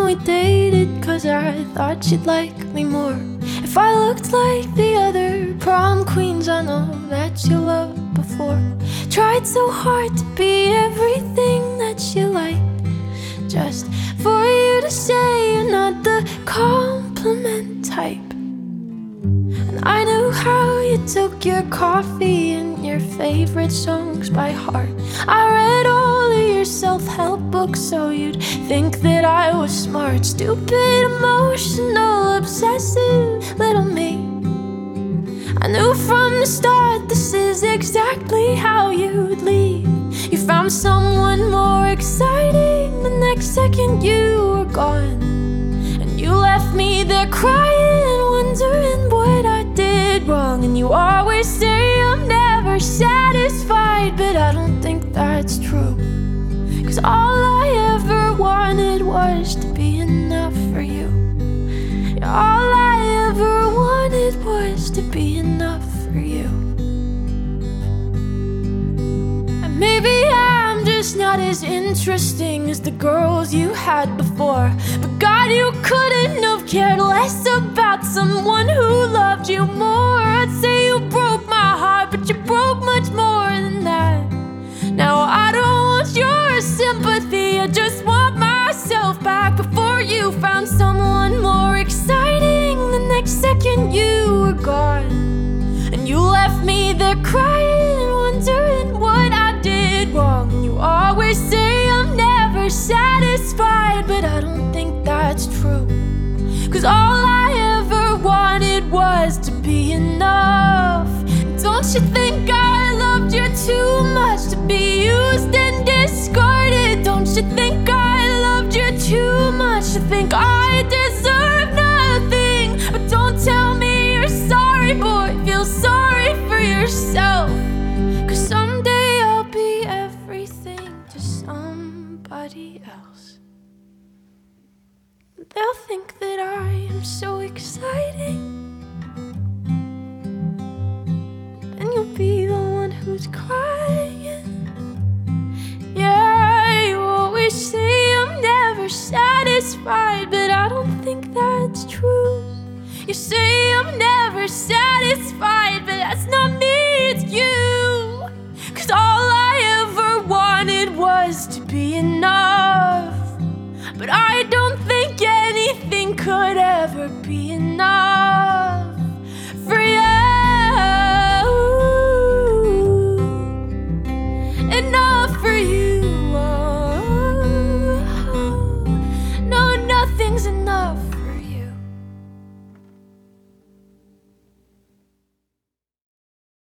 we dated, 'cause I thought you'd like me more. If I looked like the other prom queens I know that you loved before. Tried so hard to be everything that you like, just for you to say you're not the compliment type. And I knew how you took your coffee and your favorite songs by heart. I read all of your self-help books so you'd think that I was smart. Stupid, emotional, obsessive little me. I knew from the start this is exactly how you'd leave. You found someone more exciting, the next second you were gone. And you left me there crying, wondering what I did wrong. And you always say I'm never satisfied, but I don't think that's true. 'Cause all I ever wanted was to be enough for you. All I ever wanted was to be enough for you. And maybe I'm just not as interesting as the girls you had before, but God, you couldn't have cared less about someone who loved you more. I'd say you broke my heart, but you broke much more than that. Now I don't want your sympathy, I just want myself back. Before you found someone more exciting, the next second you were gone. And you left me there crying, wondering what I did wrong. And you always say I'm never satisfied, but I don't think that's true. 'Cause all I ever wanted was to be enough. Don't you think I loved you too much to be used and discarded? Don't you think I loved you too much to think I deserve nothing? But don't tell me you're sorry, boy, feel sorry for yourself. 'Cause someday I'll be everything to somebody else. They'll think that I am so exciting, and you'll be the one who's crying. Yeah, you always say I'm never satisfied, but I don't think that's true. You say I'm never satisfied, but that's not me, it's you. 'Cause all I ever wanted was to be enough, but I don't think anything could ever be enough for you. Enough for you. Oh, no, nothing's enough